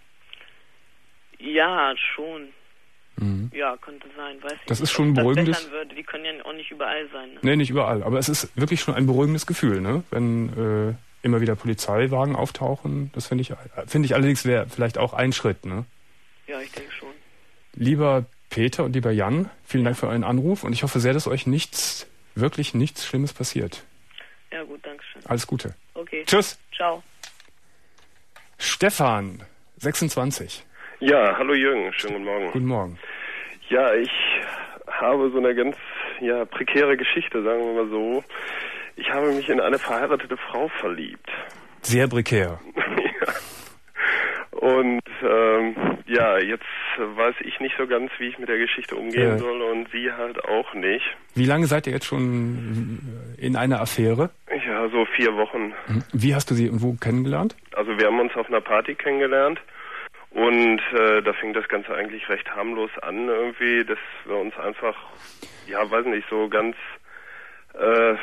Ja, schon. Mhm. Ja, könnte sein, weiß ich Das nicht. ist schon ein Ob das beruhigendes... bessern würde, die können ja auch nicht überall sein. Ne? Nee, nicht überall. Aber es ist wirklich schon ein beruhigendes Gefühl, ne? Wenn äh, immer wieder Polizeiwagen auftauchen. Das finde ich, finde ich allerdings wäre vielleicht auch ein Schritt, ne? Ja, ich denke schon. Lieber Peter und lieber Jan, vielen Dank für euren Anruf und ich hoffe sehr, dass euch nichts, wirklich nichts Schlimmes passiert. Ja gut, danke schön. Alles Gute. Okay. Tschüss. Ciao. Stefan, sechsundzwanzig. Ja, hallo Jürgen, schönen guten Morgen. Guten Morgen. Ja, ich habe so eine ganz ja, prekäre Geschichte, sagen wir mal so. Ich habe mich in eine verheiratete Frau verliebt. Sehr prekär. Ja. Und ähm, ja, jetzt weiß ich nicht so ganz, wie ich mit der Geschichte umgehen äh. soll und sie halt auch nicht. Wie lange seid ihr jetzt schon in einer Affäre? Ja, so vier Wochen. Wie hast du sie und wo kennengelernt? Also wir haben uns auf einer Party kennengelernt. Und äh, da fing das Ganze eigentlich recht harmlos an irgendwie, dass wir uns einfach, ja, weiß nicht, so ganz äh,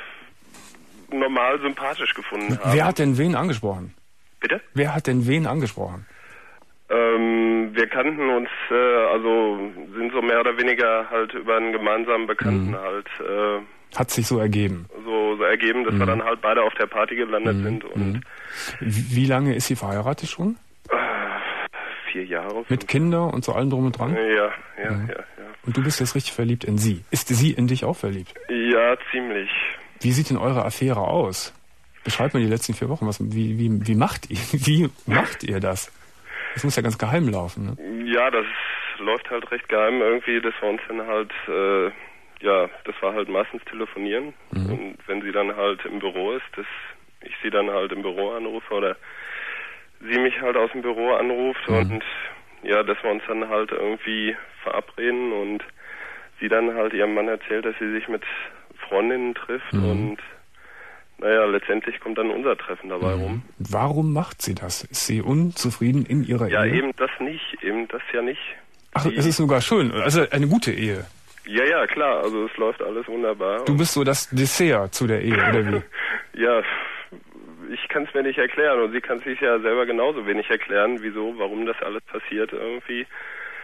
normal sympathisch gefunden haben. Wer hat denn wen angesprochen? Bitte? Wer hat denn wen angesprochen? Ähm, wir kannten uns, äh, also sind so mehr oder weniger halt über einen gemeinsamen Bekannten Mhm. halt äh, Hat sich so ergeben. so, so ergeben, dass Mhm. wir dann halt beide auf der Party gelandet Mhm. sind und Mhm. Wie wie lange ist sie verheiratet schon? äh, vier Jahre. Mit fünf- Kindern und so allem drum und dran? Ja, ja, Mhm. ja, ja. Und du bist jetzt richtig verliebt in sie. Ist sie in dich auch verliebt? Ja, ziemlich. Wie sieht denn eure Affäre aus? Beschreibt mir die letzten vier Wochen. Was, wie, wie, wie macht ihr? Wie macht ihr das? Das muss ja ganz geheim laufen, ne? Ja, das läuft halt recht geheim irgendwie, dass wir uns dann halt, äh, ja, das war halt meistens telefonieren. Mhm. Und wenn sie dann halt im Büro ist, dass ich sie dann halt im Büro anrufe oder sie mich halt aus dem Büro anruft Mhm. und ja, dass wir uns dann halt irgendwie verabreden und sie dann halt ihrem Mann erzählt, dass sie sich mit Freundinnen trifft Mhm. und naja, letztendlich kommt dann unser Treffen dabei rum. Warum macht sie das? Ist sie unzufrieden in ihrer Ja, Ehe? eben das nicht, eben das ja nicht. Ach, Die- es ist sogar schön. Also eine gute Ehe. Ja, ja, klar, also es läuft alles wunderbar. Du bist so das Dessert zu der Ehe, oder wie? Ja, ich kann es mir nicht erklären und sie kann sich ja selber genauso wenig erklären, wieso, warum das alles passiert irgendwie.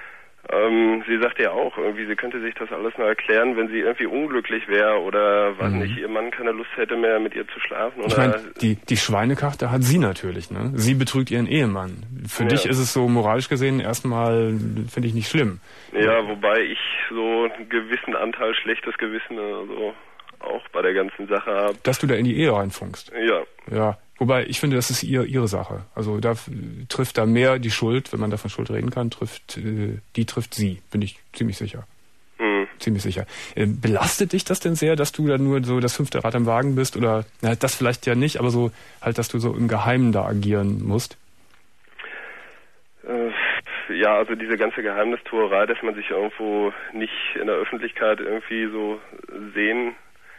Ähm, sie sagte ja auch, irgendwie, sie könnte sich das alles nur erklären, wenn sie irgendwie unglücklich wäre oder, weiß mhm. nicht, ihr Mann keine Lust hätte mehr mit ihr zu schlafen. Oder ich meine, die, die Schweinekarte hat sie natürlich, ne? Sie betrügt ihren Ehemann. Für ja. dich ist es so moralisch gesehen erstmal, finde ich, nicht schlimm. Ja, wobei ich so einen gewissen Anteil schlechtes Gewissen also auch bei der ganzen Sache habe. Dass du da in die Ehe reinfunkst. Ja. Ja. Wobei, ich finde, das ist ihr, ihre Sache. Also da trifft da mehr die Schuld, wenn man da von Schuld reden kann, trifft äh, die trifft sie, bin ich ziemlich sicher. Mhm. Ziemlich sicher. Äh, belastet dich das denn sehr, dass du da nur so das fünfte Rad am Wagen bist? Oder, na, das vielleicht ja nicht, aber so halt, dass du so im Geheimen da agieren musst? Äh, ja, also diese ganze Geheimnistuerei, dass man sich irgendwo nicht in der Öffentlichkeit irgendwie so sehen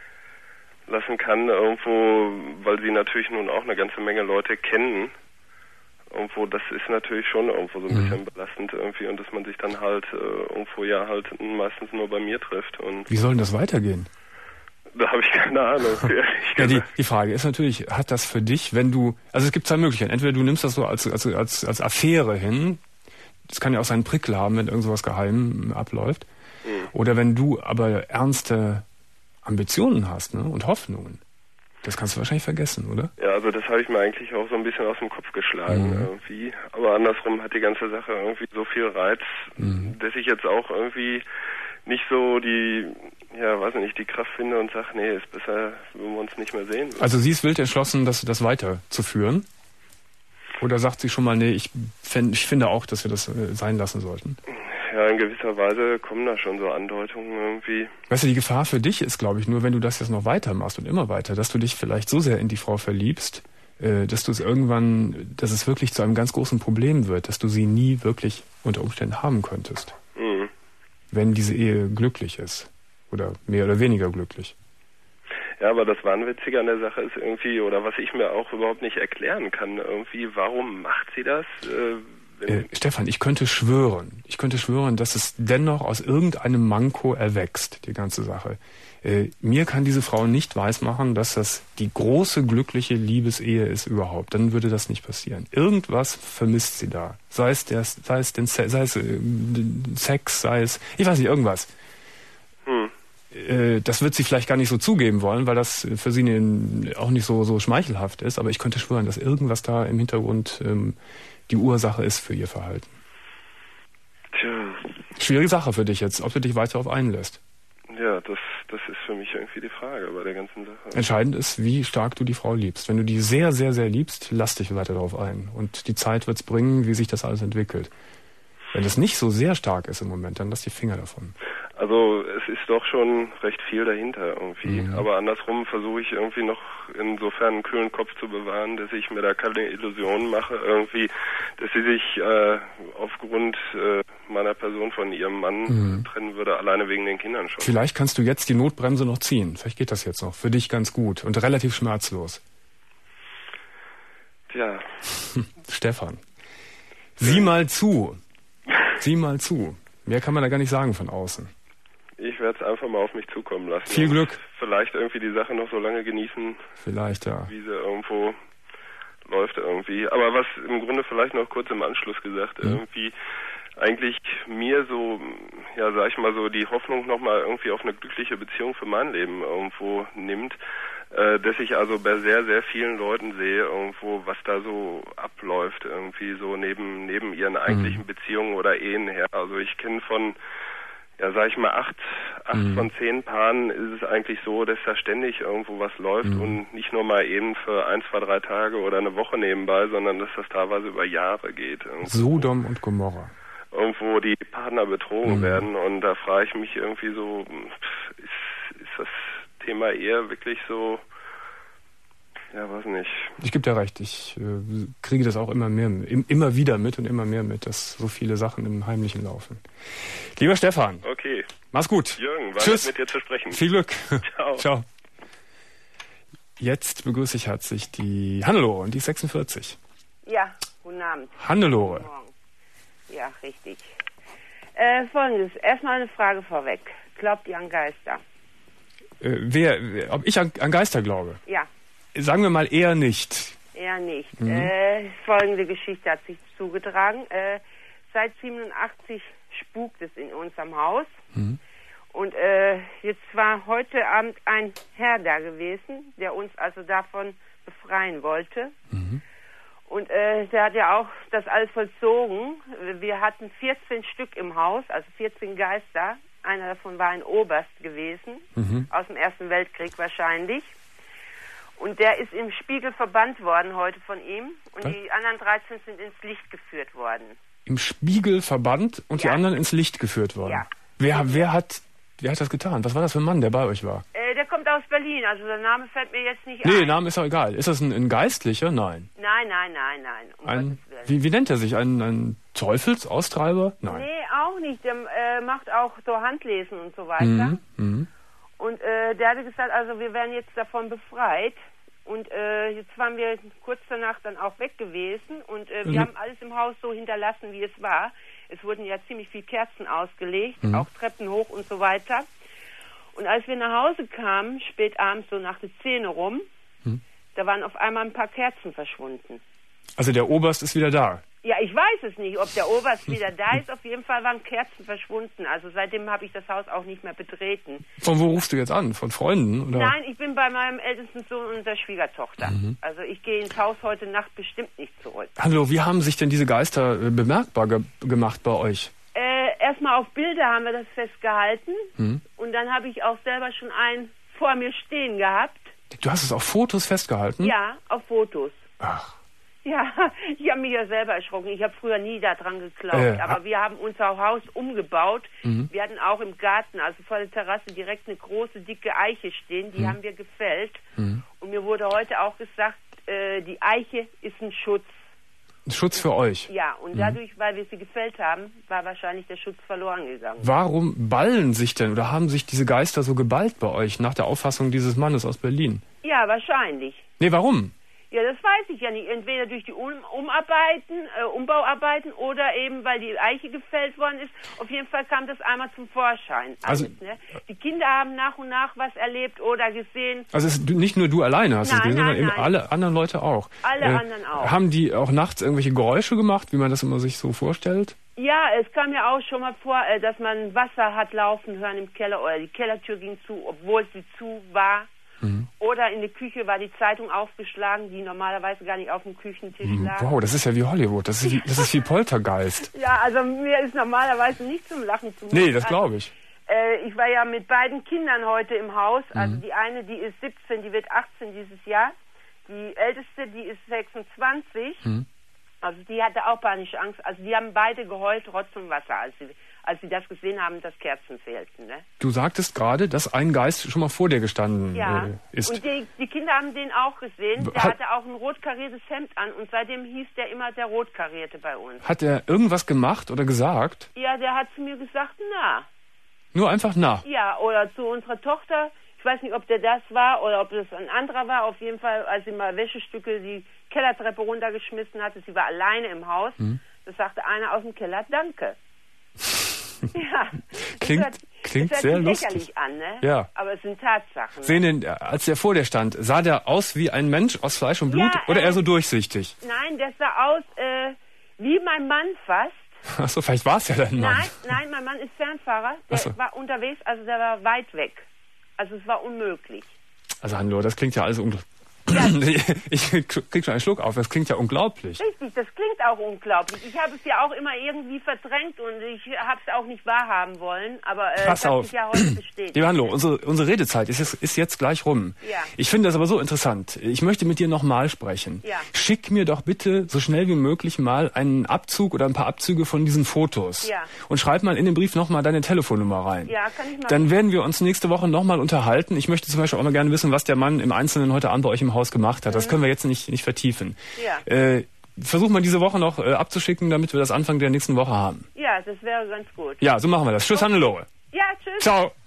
lassen kann, irgendwo, weil sie natürlich nun auch eine ganze Menge Leute kennen. Irgendwo, das ist natürlich schon irgendwo so ein mhm. bisschen belastend irgendwie und dass man sich dann halt äh, irgendwo ja halt meistens nur bei mir trifft. Und wie soll denn das weitergehen? Da habe ich keine Ahnung. ja, die, die Frage ist natürlich, hat das für dich, wenn du, also es gibt zwei Möglichkeiten. Entweder du nimmst das so als, als, als, als Affäre hin, das kann ja auch seinen Prickel haben, wenn irgend sowas geheim abläuft, mhm. oder wenn du aber ernste Ambitionen hast, ne? Und Hoffnungen. Das kannst du wahrscheinlich vergessen, oder? Ja, also das habe ich mir eigentlich auch so ein bisschen aus dem Kopf geschlagen mhm. irgendwie. Aber andersrum hat die ganze Sache irgendwie so viel Reiz, mhm. dass ich jetzt auch irgendwie nicht so die, ja, weiß nicht, die Kraft finde und sage, nee, ist besser, wenn wir uns nicht mehr sehen. Also sie ist wild entschlossen, das, das weiterzuführen? Oder sagt sie schon mal, nee, ich, fänd, ich finde auch, dass wir das äh, sein lassen sollten? Ja, in gewisser Weise kommen da schon so Andeutungen irgendwie. Weißt du, die Gefahr für dich ist, glaube ich, nur, wenn du das jetzt noch weitermachst und immer weiter, dass du dich vielleicht so sehr in die Frau verliebst, äh, dass du es irgendwann, dass es wirklich zu einem ganz großen Problem wird, dass du sie nie wirklich unter Umständen haben könntest. Mhm. Wenn diese Ehe glücklich ist. Oder mehr oder weniger glücklich. Ja, aber das Wahnwitzige an der Sache ist irgendwie, oder was ich mir auch überhaupt nicht erklären kann, irgendwie, warum macht sie das? Äh, Äh, Stefan, ich könnte schwören, ich könnte schwören, dass es dennoch aus irgendeinem Manko erwächst, die ganze Sache. Äh, mir kann diese Frau nicht weismachen, dass das die große, glückliche Liebesehe ist überhaupt. Dann würde das nicht passieren. Irgendwas vermisst sie da. Sei es, der, sei es, den, sei es äh, Sex, sei es, ich weiß nicht, irgendwas. Hm. Äh, das wird sie vielleicht gar nicht so zugeben wollen, weil das für sie ne, auch nicht so, so schmeichelhaft ist. Aber ich könnte schwören, dass irgendwas da im Hintergrund ähm, die Ursache ist für ihr Verhalten. Tja. Schwierige Sache für dich jetzt, ob du dich weiter darauf einlässt. Ja, das, das ist für mich irgendwie die Frage bei der ganzen Sache. Entscheidend ist, wie stark du die Frau liebst. Wenn du die sehr, sehr, sehr liebst, lass dich weiter darauf ein. Und die Zeit wird's bringen, wie sich das alles entwickelt. Wenn es nicht so sehr stark ist im Moment, dann lass die Finger davon. Also es ist doch schon recht viel dahinter irgendwie. Mhm. Aber andersrum versuche ich irgendwie noch insofern einen kühlen Kopf zu bewahren, dass ich mir da keine Illusionen mache irgendwie, dass sie sich äh, aufgrund äh, meiner Person von ihrem Mann mhm. trennen würde, alleine wegen den Kindern schon. Vielleicht kannst du jetzt die Notbremse noch ziehen. Vielleicht geht das jetzt noch. Für dich ganz gut und relativ schmerzlos. Tja. Stefan, sieh mal zu. Sieh mal zu. Mehr kann man da gar nicht sagen von außen. Ich werde es einfach mal auf mich zukommen lassen. Viel Glück. Vielleicht irgendwie die Sache noch so lange genießen. Vielleicht, ja. Wie sie irgendwo läuft irgendwie. Aber was im Grunde vielleicht noch kurz im Anschluss gesagt, mhm. irgendwie eigentlich mir so, ja sag ich mal so, die Hoffnung nochmal irgendwie auf eine glückliche Beziehung für mein Leben irgendwo nimmt, äh, dass ich also bei sehr, sehr vielen Leuten sehe irgendwo, was da so abläuft, irgendwie so neben neben ihren eigentlichen mhm. Beziehungen oder Ehen her. Also ich kenne von, ja sag ich mal, acht, acht mhm. von zehn Paaren ist es eigentlich so, dass da ständig irgendwo was läuft mhm. und nicht nur mal eben für ein, zwei, drei Tage oder eine Woche nebenbei, sondern dass das teilweise über Jahre geht. Irgendwo. Sodom und Gomorra. Irgendwo die Partner betrogen mhm. werden und da frage ich mich irgendwie so, ist, ist das Thema Ehe wirklich so, ja, weiß nicht. Ich gebe dir recht, ich äh, kriege das auch immer mehr, im, immer wieder mit und immer mehr mit, dass so viele Sachen im Heimlichen laufen. Lieber Stefan. Okay. Mach's gut. Jürgen, war Tschüss. Mit dir zu sprechen. Viel Glück. Ciao. Ciao. Jetzt begrüße ich herzlich die Hannelore und die ist sechsundvierzig. Ja, guten Abend. Hannelore. Guten Morgen. Ja, richtig. Äh, Folgendes, erstmal eine Frage vorweg. Glaubt ihr an Geister? Äh, wer, wer, ob ich an, an Geister glaube? Ja. Sagen wir mal eher nicht. Eher nicht. Mhm. Äh, folgende Geschichte hat sich zugetragen. Äh, seit siebenundachtzig spukt es in unserem Haus. Mhm. Und äh, jetzt war heute Abend ein Herr da gewesen, der uns also davon befreien wollte. Mhm. Und äh, der hat ja auch das alles vollzogen. Wir hatten vierzehn Stück im Haus, also vierzehn Geister. Einer davon war ein Oberst gewesen, Mhm. aus dem Ersten Weltkrieg wahrscheinlich. Und der ist im Spiegel verbannt worden heute von ihm. Und Was? die anderen dreizehn sind ins Licht geführt worden. Im Spiegel verbannt und Ja. die anderen ins Licht geführt worden. Ja. Wer, wer, hat, wer hat das getan? Was war das für ein Mann, der bei euch war? Äh, der kommt aus Berlin, also der Name fällt mir jetzt nicht Nee, ein. Name ist auch egal. Ist das ein, ein Geistlicher? Nein. Nein, nein, nein, nein. Um Ein, Gottes Willen. wie, wie nennt er sich? Ein, ein Teufelsaustreiber? Nein. Nee, auch nicht. Der äh, macht auch so Handlesen und so weiter. Mhm. Mhm. Und äh, der hatte gesagt, also wir werden jetzt davon befreit. Und äh, jetzt waren wir kurz danach dann auch weg gewesen. Und äh, wir Mhm. haben alles im Haus so hinterlassen, wie es war. Es wurden ja ziemlich viele Kerzen ausgelegt, Mhm. auch Treppen hoch und so weiter. Und als wir nach Hause kamen, spät abends so nach der Zehn rum, Mhm. da waren auf einmal ein paar Kerzen verschwunden. Also der Oberst ist wieder da. Ja, ich weiß es nicht, ob der Oberst wieder da ist. Auf jeden Fall waren Kerzen verschwunden. Also seitdem habe ich das Haus auch nicht mehr betreten. Von wo rufst du jetzt an? Von Freunden? Oder? Nein, ich bin bei meinem ältesten Sohn und der Schwiegertochter. Mhm. Also ich gehe ins Haus heute Nacht bestimmt nicht zurück. Hallo, wie haben sich denn diese Geister äh, bemerkbar ge gemacht bei euch? Äh, erstmal auf Bilder haben wir das festgehalten. Mhm. Und dann habe ich auch selber schon einen vor mir stehen gehabt. Du hast es auf Fotos festgehalten? Ja, auf Fotos. Ach. Ja, ich habe mich ja selber erschrocken. Ich habe früher nie daran geglaubt. Äh, aber wir haben unser Haus umgebaut. Mhm. Wir hatten auch im Garten, also vor der Terrasse, direkt eine große, dicke Eiche stehen. Die Mhm. haben wir gefällt. Mhm. Und mir wurde heute auch gesagt, äh, die Eiche ist ein Schutz. Schutz für euch. Ja, und Mhm. dadurch, weil wir sie gefällt haben, war wahrscheinlich der Schutz verloren gegangen. Warum ballen sich denn oder haben sich diese Geister so geballt bei euch nach der Auffassung dieses Mannes aus Berlin? Ja, wahrscheinlich. Nee, warum? Ja, das weiß ich ja nicht. Entweder durch die um Umarbeiten, äh, Umbauarbeiten oder eben, weil die Eiche gefällt worden ist. Auf jeden Fall kam das einmal zum Vorschein. Alles, Also- ne? Die Kinder haben nach und nach was erlebt oder gesehen. Also es ist nicht nur du alleine hast es Nein, gesehen, sondern nein, eben nein. alle anderen Leute auch. Alle anderen auch. Haben die auch nachts irgendwelche Geräusche gemacht, wie man das immer sich so vorstellt? Ja, es kam ja auch schon mal vor, äh, dass man Wasser hat laufen hören im Keller oder die Kellertür ging zu, obwohl sie zu war. Mhm. Oder in der Küche war die Zeitung aufgeschlagen, die normalerweise gar nicht auf dem Küchentisch lag. Wow, das ist ja wie Hollywood. Das ist wie, das ist wie Poltergeist. Ja, also mir ist normalerweise nicht zum Lachen zumute. Nee, das glaube ich. Äh, ich war ja mit beiden Kindern heute im Haus. Also Mhm. die eine, die ist siebzehn, die wird achtzehn dieses Jahr. Die älteste, die ist sechsundzwanzig. Mhm. Also die hatte auch panische Angst. Also die haben beide geheult, trotz und Wasser, als sie, als sie das gesehen haben, dass Kerzen fehlten. Ne? Du sagtest gerade, dass ein Geist schon mal vor dir gestanden Ja, äh, ist. und die, die Kinder haben den auch gesehen. Der Hat- hatte auch ein rot kariertes Hemd an und seitdem hieß der immer der Rotkarierte bei uns. Hat er irgendwas gemacht oder gesagt? Ja, der hat zu mir gesagt, na. Nur einfach na. Ja, oder zu unserer Tochter. Ich weiß nicht, ob der das war oder ob das ein anderer war. Auf jeden Fall, als sie mal Wäschestücke die Kellertreppe runtergeschmissen hatte, sie war alleine im Haus, Mhm. da sagte einer aus dem Keller, danke. Ja. Klingt- das hört, klingt das hört sehr sich lustig. lächerlich an, ne? Ja. Aber es sind Tatsachen. Ne? Sehen den, als der vor dir stand, sah der aus wie ein Mensch aus Fleisch und Blut Ja, oder äh, eher so durchsichtig? Nein, der sah aus äh, wie mein Mann fast. Achso, vielleicht war es ja dein Mann. Nein, nein, mein Mann ist Fernfahrer. Der Ach so. war unterwegs, also der war weit weg. Also es war unmöglich. Also Hannelore, das klingt ja alles unglaublich. Ich krieg schon einen Schluck auf, das klingt ja unglaublich. Richtig, das klingt auch unglaublich. Ich habe es ja auch immer irgendwie verdrängt und ich habe es auch nicht wahrhaben wollen, aber äh, Pass das hat auf. sich ja heute bestätigt. Liebe Hannelore, unsere, unsere Redezeit ist jetzt, ist jetzt gleich rum. Ja. Ich finde das aber so interessant. Ich möchte mit dir nochmal sprechen. Ja. Schick mir doch bitte so schnell wie möglich mal einen Abzug oder ein paar Abzüge von diesen Fotos. Ja. Und schreib mal in den Brief nochmal deine Telefonnummer rein. Ja, kann ich mal. Dann werden wir uns nächste Woche nochmal unterhalten. Ich möchte zum Beispiel auch mal gerne wissen, was der Mann im Einzelnen heute Abend bei euch im Haus gemacht hat. Das können wir jetzt nicht, nicht vertiefen. Ja. Äh, versuch mal diese Woche noch äh, abzuschicken, damit wir das Anfang der nächsten Woche haben. Ja, das wäre ganz gut. Ja, so machen wir das. Tschüss, Hannelore. Ja, tschüss. Ciao.